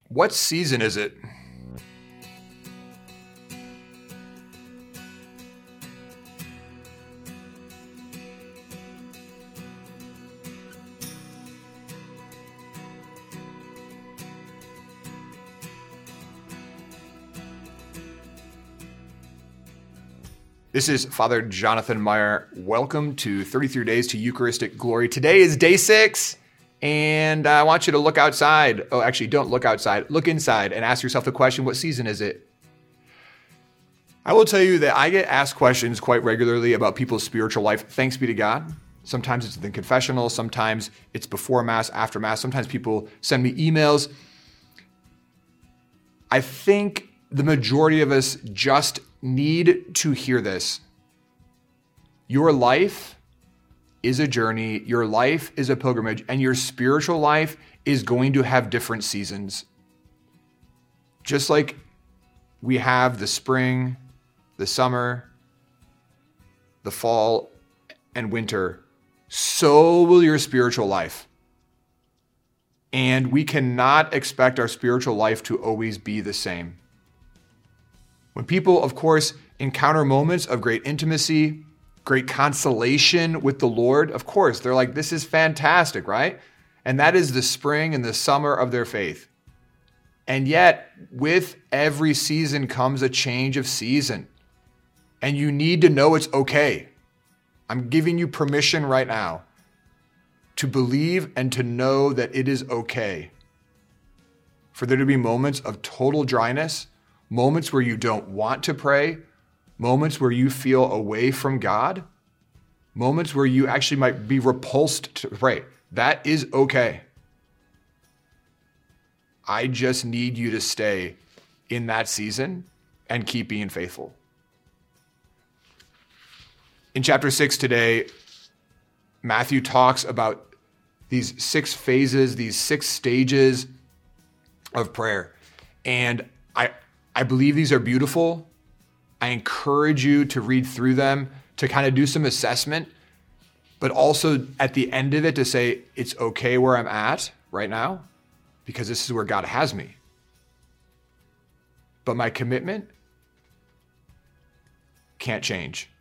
What season is it? This is Father Jonathan Meyer. Welcome to 33 Days to Eucharistic Glory. Today is day 6, and I want you to look outside. Oh, actually, don't look outside. Look inside and ask yourself the question, what season is it? I will tell you that I get asked questions quite regularly about people's spiritual life. Thanks be to God. Sometimes it's in the confessional. Sometimes it's before Mass, after Mass. Sometimes people send me emails. I think the majority of us just need to hear this. Your life is a journey, your life is a pilgrimage, and your spiritual life is going to have different seasons. Just like we have the spring, the summer, the fall, and winter, so will your spiritual life. And we cannot expect our spiritual life to always be the same. When people, of course, encounter moments of great intimacy, great consolation with the Lord, of course, they're like, this is fantastic, right? And that is the spring and the summer of their faith. And yet, with every season comes a change of season. And you need to know it's okay. I'm giving you permission right now to believe and to know that it is okay for there to be moments of total dryness, moments where you don't want to pray, moments where you feel away from God, moments where you actually might be repulsed to pray. That is okay. I just need you to stay in that season and keep being faithful. In chapter 6 today, Matthew talks about these 6 phases, these 6 stages of prayer. And I believe these are beautiful. I encourage you to read through them, to kind of do some assessment, but also at the end of it to say, it's okay where I'm at right now, because this is where God has me. But my commitment can't change.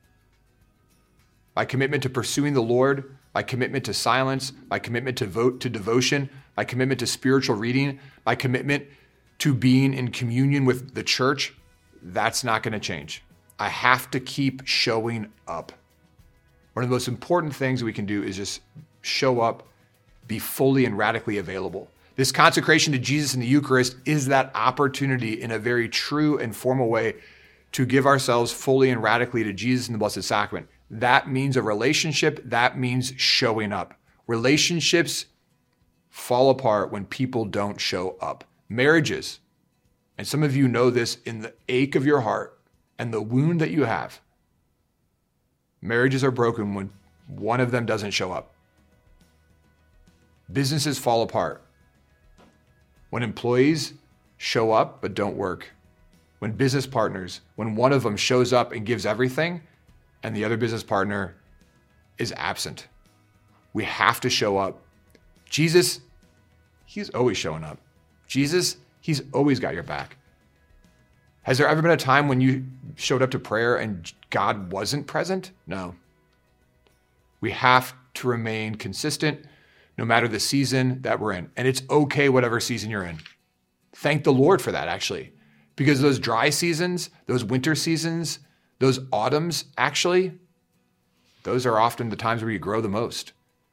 My commitment to pursuing the Lord, my commitment to silence, my commitment to devotion, my commitment to spiritual reading, my commitment to being in communion with the church, that's not going to change. I have to keep showing up. One of the most important things we can do is just show up, be fully and radically available. This consecration to Jesus in the Eucharist is that opportunity in a very true and formal way to give ourselves fully and radically to Jesus in the Blessed Sacrament. That means a relationship. That means showing up. Relationships fall apart when people don't show up. Marriages, and some of you know this in the ache of your heart and the wound that you have. Marriages are broken when one of them doesn't show up. Businesses fall apart when employees show up but don't work. When business partners, when one of them shows up and gives everything and the other business partner is absent. We have to show up. Jesus, he's always showing up. Jesus, he's always got your back. Has there ever been a time when you showed up to prayer and God wasn't present? No. We have to remain consistent no matter the season that we're in. And it's okay whatever season you're in. Thank the Lord for that, actually. Because those dry seasons, those winter seasons, those autumns, actually, those are often the times where you grow the most.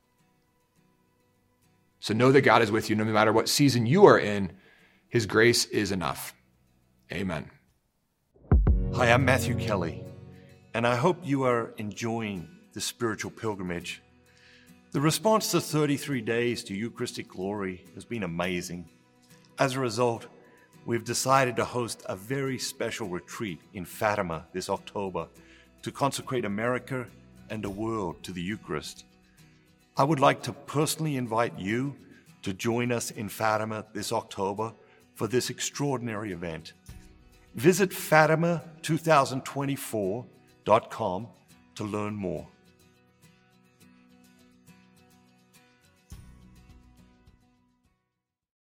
So know that God is with you no matter what season you are in. His grace is enough. Amen. Hi, I'm Matthew Kelly, and I hope you are enjoying the spiritual pilgrimage. The response to 33 Days to Eucharistic Glory has been amazing. As a result, we've decided to host a very special retreat in Fatima this October to consecrate America and the world to the Eucharist. I would like to personally invite you to join us in Fatima this October for this extraordinary event. Visit Fatima2024.com to learn more.